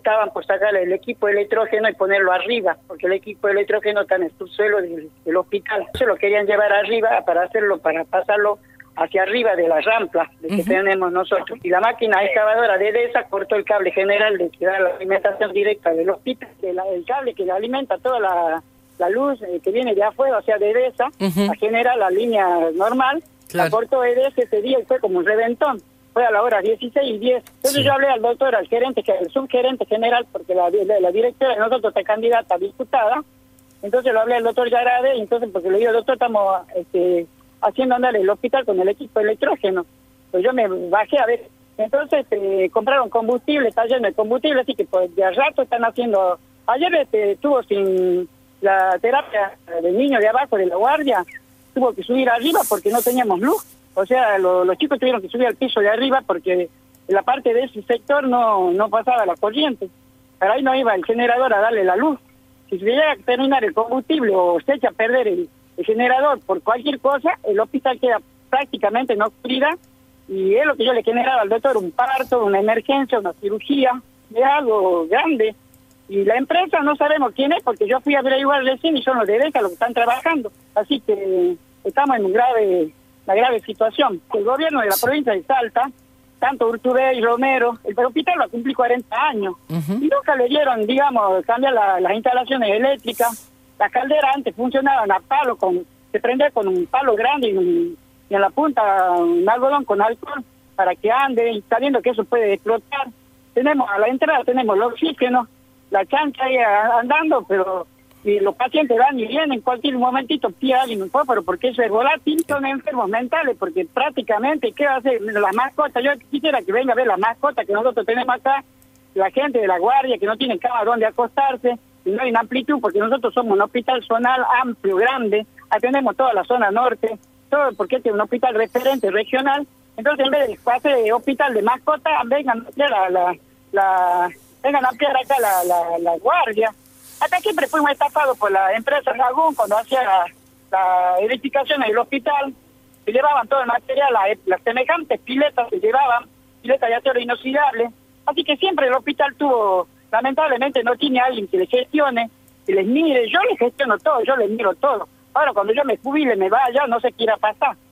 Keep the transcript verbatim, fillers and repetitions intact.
estaban por sacar el equipo de electrógeno y ponerlo arriba, porque el equipo de electrógeno está en el subsuelo del, del hospital. Se lo querían llevar arriba para hacerlo, para pasarlo hacia arriba de la rampa que uh-huh. tenemos nosotros. Y la máquina excavadora de EDESA cortó el cable general de que da la alimentación directa del hospital, de la, el cable que le alimenta toda la, la luz eh, que viene de afuera, o sea, de EDESA, uh-huh. a generar la línea normal. Claro. La cortó EDESA ese día y fue como un reventón. Fue a la hora dieciséis y diez. Entonces sí. yo hablé al doctor, al gerente, el subgerente general, porque la, la, la directora de nosotros está candidata a diputada. Entonces lo hablé al doctor Yarade, y entonces porque le digo, doctor, estamos este, haciendo andar el hospital con el equipo de electrógeno. Pues yo me bajé a ver. Entonces eh, compraron combustible, está lleno de combustible, así que pues de a rato están haciendo... Ayer este, estuvo sin la terapia del niño de abajo de la guardia, tuvo que subir arriba porque no teníamos luz. O sea, lo, los chicos tuvieron que subir al piso de arriba porque en la parte de ese sector no no pasaba la corriente. Pero ahí no iba el generador a darle la luz. Si se llega a terminar el combustible o se echa a perder el, el generador por cualquier cosa, el hospital queda prácticamente en oscuridad. Y es lo que yo le generaba al doctor, un parto, una emergencia, una cirugía, es algo grande. Y la empresa no sabemos quién es, porque yo fui a averiguar recién y son los de EDESA los que están trabajando. Así que estamos en un grave... la grave situación. El gobierno de la provincia de Salta, tanto Urtubey y Romero, el hospital va a cumplir cuarenta años, uh-huh. y nunca le dieron, digamos, cambiar la, las instalaciones eléctricas. Las calderas antes funcionaban a palo, con se prendía con un palo grande y, un, y en la punta un algodón con alcohol para que ande, y sabiendo que eso puede explotar. Tenemos a la entrada, tenemos el oxígeno, la chancha ahí andando, pero... y los pacientes van y vienen, en cualquier momentito pilla alguien un pero porque eso es volátil, son enfermos mentales, porque prácticamente, ¿qué va a hacer? Las mascotas, yo quisiera que venga a ver las mascotas que nosotros tenemos acá, la gente de la guardia que no tiene cama donde acostarse, y no hay una amplitud, porque nosotros somos un hospital zonal amplio, grande, atendemos toda la zona norte, todo porque este es un hospital referente regional. Entonces en vez de hacer hospital de mascotas, vengan a ampliar la, la, la, vengan a ampliar acá la, la, la guardia. Acá siempre fuimos estafados por la empresa Lagún cuando hacía la, la edificación del hospital, se llevaban todo el material, la, las semejantes piletas se llevaban, piletas de acero inoxidable, así que siempre el hospital tuvo, lamentablemente no tiene alguien que le gestione, que les mire. Yo les gestiono todo, yo les miro todo. Ahora cuando yo me jubile, me vaya, no sé qué irá a pasar.